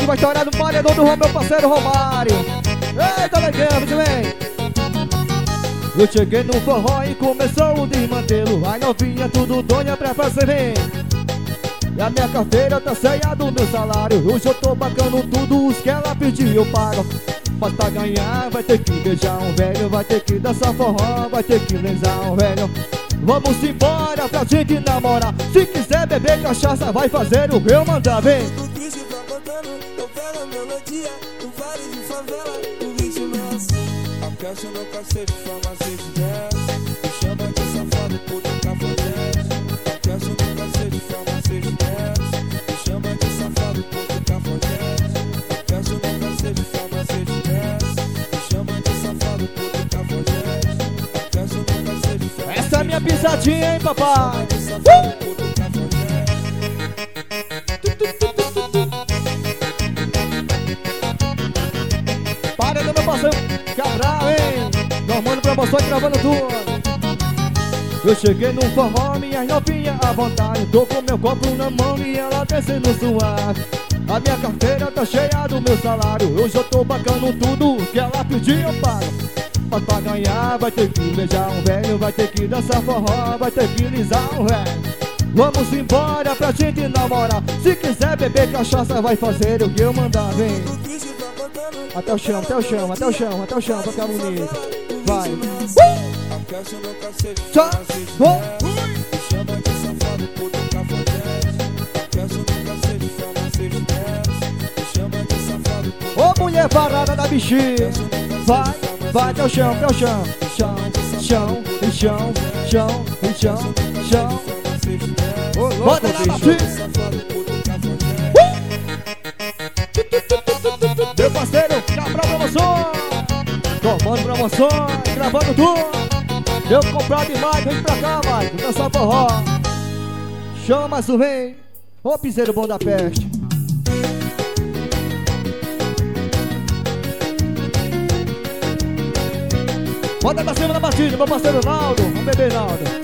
vai estourar no paredão do meu parceiro Romário. Eita, legal, muito bem. Eu cheguei no forró e começou o desmantelo. Ai novinha, tudo doida pra fazer bem. E a minha carteira tá cheia do meu salário. Hoje eu tô bacando tudo, os que ela pediu eu pago. Mas pra ganhar vai ter que beijar um velho, vai ter que dançar forró, vai ter que lesar um velho. Vamos embora pra gente namorar. Se quiser beber cachaça, vai fazer o que eu mandar, vem. O bicho tá botando, eu pego a melodia. No vale de favela, o ritmo é assim. Aquece no cacete, farmacete desce. Me chama de safado por tocar fodete. Aquece no cacete, farmacete desce. Me chama de safado por tocar fodete. Aquece no cacete, farmacete desce. Me chama de safado por tocar fodete. Aquece no cacete, farmacete. Essa é a minha pisadinha, hein, papai? Para do meu parceiro Cabral, hein? Normando promoções, gravando tudo. Eu cheguei no forró, minhas novinhas à vontade. Tô com meu copo na mão e ela descendo suave. A minha carteira tá cheia do meu salário. Hoje eu tô bacando tudo que ela pediu eu pago. Mas pra ganhar vai ter que beijar um velho, vai ter que dançar forró, vai ter que lisar um velho. Vamos embora pra gente namorar. Se quiser beber cachaça, vai fazer o que eu mandar, vem. Até o chão, até o chão, até o chão, até o chão, pra ficar bonito. Vai. Tchau. Ô mulher parada da bexiga. Vai, vai até o chão, até o chão. Chão, chão, e chão, chão, e chão, chão. Bota na batida. Meu parceiro, Cabral Promoções. Tomando promoções, gravando tudo. Eu comprar demais, vem pra cá, vai. Dançar forró. Chama o rei. Ô piseiro bom da peste. Bota pra cima da batida, meu parceiro Naldo. Vamos beber, Naldo.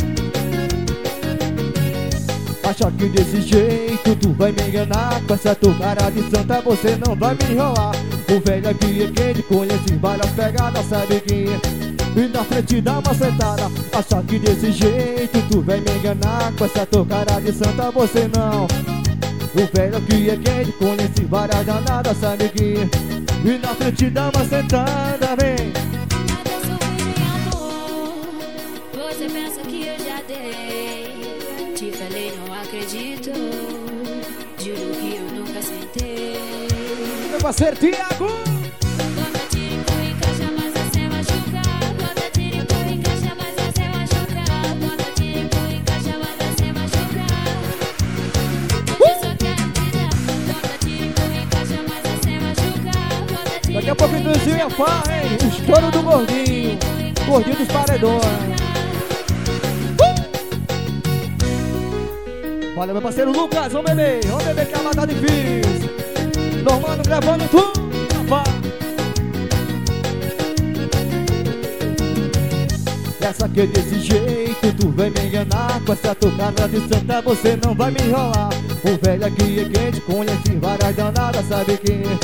Acha que desse jeito tu vai me enganar. Com essa tua cara de santa você não vai me enrolar. O velho aqui é quem te conhece várias pegadas, sabe quem é. E na frente dá uma sentada. Acha que desse jeito tu vai me enganar. Com essa tua cara de santa você não. O velho aqui é quem te conhece várias danadas, sabe quem é. E na frente dá uma sentada, vem. Você pensa que eu já dei. Te falei, não acredito. Juro que eu nunca sentei. Meu parceiro Tiago. Bota tirico e caixa, mas você machucar. Bota tirico e caixa, mas você machucar. Bota tirico e caixa, mas você machucar. Eu só quero te dar. Bota tirico e caixa, mas você machucar. Daqui a pouco o ia falar, hein? O estouro do gordinho. Gordinho dos paredões. Olha meu parceiro Lucas, vamos beber que a mata tá difícil. Normando, gravando tudo, rapaz. Essa que é desse jeito, tu vai me enganar. Com essa tua cara de santa você não vai me enrolar. O velho aqui é quem te conhece várias danadas, sabe quem é.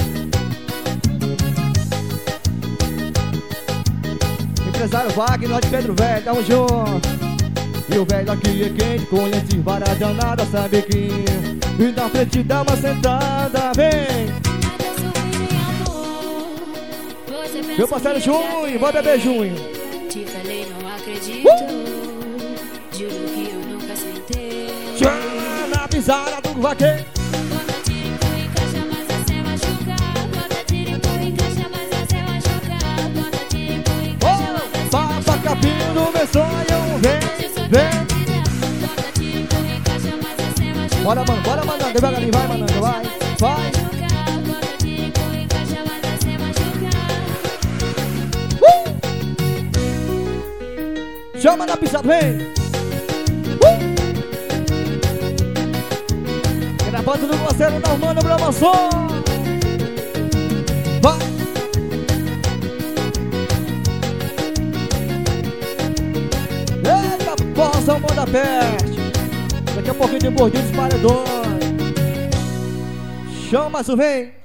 Empresário Wagner, lá de Pedro Velho, tamo junto. E o velho aqui é quem te conhece várias danadas, sabe quem é. E na frente dá uma sentada, vem. Meu parceiro Junho, vai beber Junho. Te falei, não acredito. Juro que eu nunca sentei. Chama na pisada do vaqueiro. Bota tirico e caixa, mas você machucar. Bota tirico e caixa, mas você machucar. Bota tirico e caixa, mas você machucar. Papa capinho do meu sonho, vem, vem. Bota tirico e caixa, mas você machucar. Bora, mano, bora, mandando, devagarinho, vai, mandando, vai, vai. Bota tirico e caixa, mas você machucar. Chama na pisada, vem. Gravando no parceiro Normando Promoções. Vai. Eita, poça, o mundo da peste. Daqui a pouquinho tem gordinho dos paredões. Chama, isso vem.